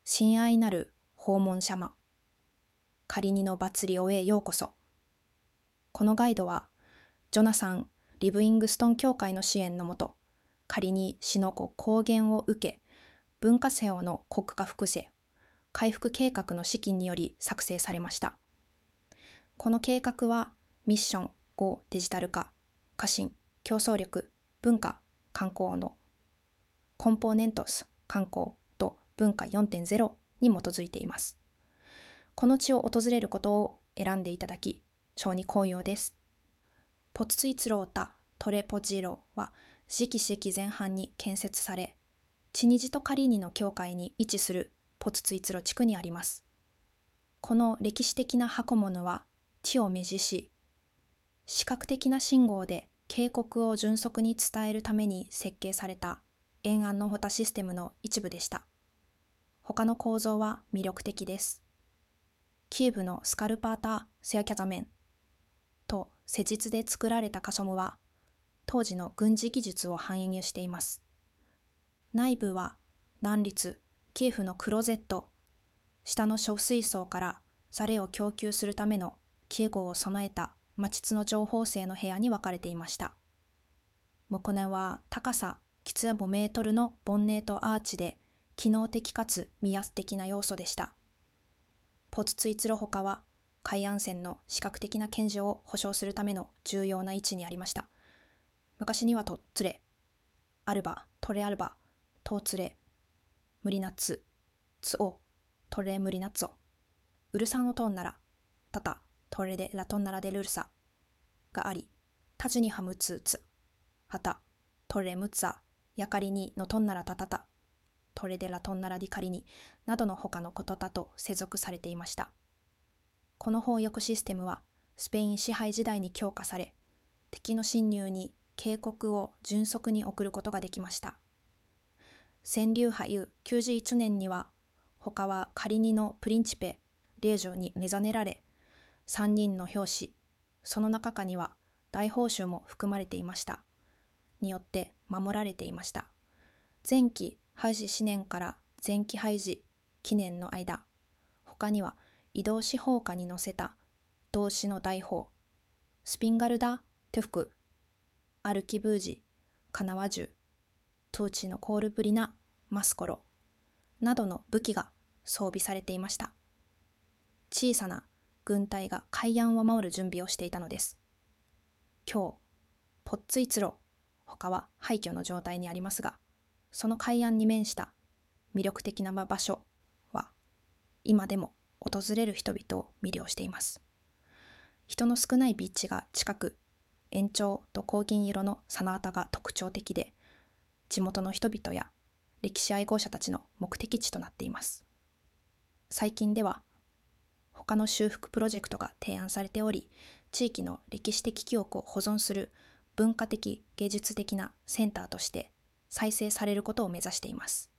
親愛なる訪問者間、カリニの罰リオへようこそ。このガイドは、ジョナサン・リブイングストン協会の支援のもと、カリニ市の公言を受け、文化セオの国家複製、回復計画の資金により作成されました。この計画は、ミッション5デジタル化、革新、競争力、文化、観光のコンポーネントス、観光と文化 4.0 に基づいています。この地を訪れることを選んでいただき、超に光栄です。ポツツイツロータトレポジロは次期世紀前半に建設され、チニジとカリーニの境界に位置するポツツイツロ地区にあります。この歴史的な箱物は地を目示し、視覚的な信号で渓谷を迅速に伝えるために設計された沿岸のホタシステムの一部でした。他の構造は魅力的です。キューブのスカルパーター・セアキャザメンと施術で作られたカソムは当時の軍事技術を反映しています。内部は南立、キエフのクローゼット、下の小水槽からザレを供給するための警護を備えた魔膣の情報性の部屋に分かれていました。モコネは高さ実5メートルのボンネートアーチで機能的かつ見やす的な要素でした。ポツツイツロホカは海岸線の視覚的な堅持を保障するための重要な位置にありました。昔にはトッツレ、アルバ、トレアルバ、トーツレ、ムリナッツ、ツオ、トレムリナッツォ、ウルサンのトンなら、タタ、トレデラトンナラデルルサがあり、タジニハムツーツ、ハタ、トレムツァ、ヤカリニのトンナラタタタ、トレデラトンナラディカリニなどの他のことだと接続されていました。この翻訳システムはスペイン支配時代に強化され、敵の侵入に警告を迅速に送ることができました。川柳俳91年には、他はカリニのプリンチペ、令嬢に目覚められ、3人の兵士、その中には大報酬も含まれていました。によって守られていました。前期ハイジ思念から前期ハイジ記念の間、他には移動司法下に載せた動詞の大砲、スピンガルダ・トゥフク、アルキブージ、カナワ銃、トーチのコールブリナ・マスコロなどの武器が装備されていました。小さな軍隊が海岸を守る準備をしていたのです。今日、ポッツイツロ、他は廃墟の状態にありますが、その海岸に面した魅力的な場所は、今でも訪れる人々を魅了しています。人の少ないビーチが近く、延長と黄金色の砂畑が特徴的で、地元の人々や歴史愛好者たちの目的地となっています。最近では、他の修復プロジェクトが提案されており、地域の歴史的記憶を保存する文化的芸術的なセンターとして再生されることを目指しています。